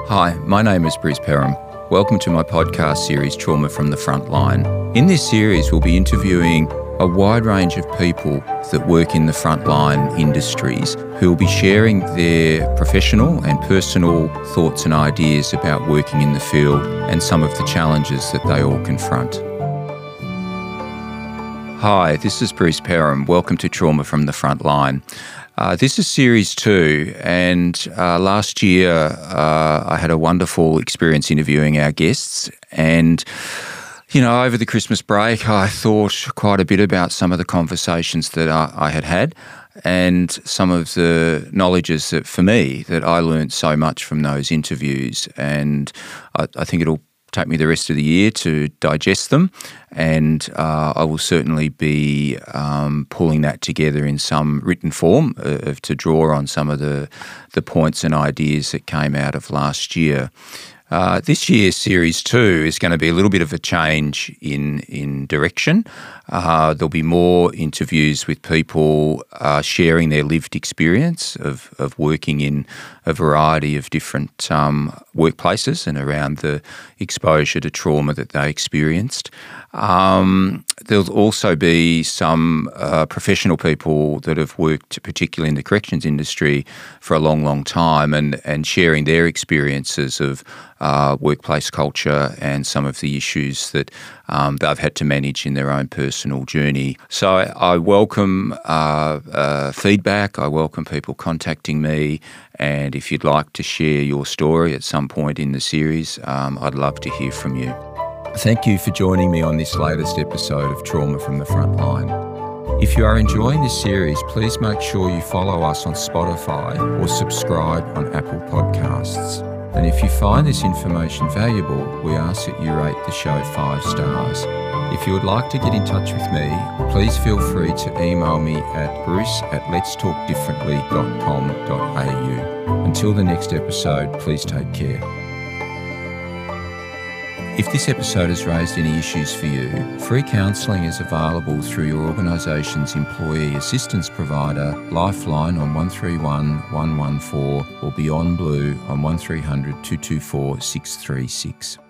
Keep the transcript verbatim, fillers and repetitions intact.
Hi, my name is Bruce Perham. Welcome to my podcast series, Trauma from the Front Line. In this series, we'll be interviewing a wide range of people that work in the frontline industries who will be sharing their professional and personal thoughts and ideas about working in the field and some of the challenges that they all confront. Hi, this is Bruce Perham. Welcome to Trauma from the Front Line. Uh, this is series two, and uh, last year uh, I had a wonderful experience interviewing our guests, and you know, over the Christmas break I thought quite a bit about some of the conversations that I, I had had and some of the knowledges that, for me, that I learned so much from those interviews, and I, I think it'll take me the rest of the year to digest them, and uh, I will certainly be um, pulling that together in some written form uh, to draw on some of the, the points and ideas that came out of last year. Uh, this year's Series two is going to be a little bit of a change in, in direction. Uh, there'll be more interviews with people uh, sharing their lived experience of, of working in a variety of different um, workplaces and around the exposure to trauma that they experienced. Um, there'll also be some uh, professional people that have worked, particularly in the corrections industry, for a long, long time, and, and sharing their experiences of uh, workplace culture and some of the issues that um, they've had to manage in their own personal journey. So I, I welcome uh, uh, feedback. I welcome people contacting me, and if you'd like to share your story at some point in the series, um, I'd love to hear from you. Thank you for joining me on this latest episode of Trauma from the Front Line. If you are enjoying this series, please make sure you follow us on Spotify or subscribe on Apple Podcasts. And if you find this information valuable, we ask that you rate the show five stars. If you would like to get in touch with me, please feel free to email me at bruce at lets talk differently dot com dot a u. Until the next episode, please take care. If this episode has raised any issues for you, free counselling is available through your organisation's employee assistance provider, Lifeline on one three one, one one four or Beyond Blue on one three hundred, two two four, six three six.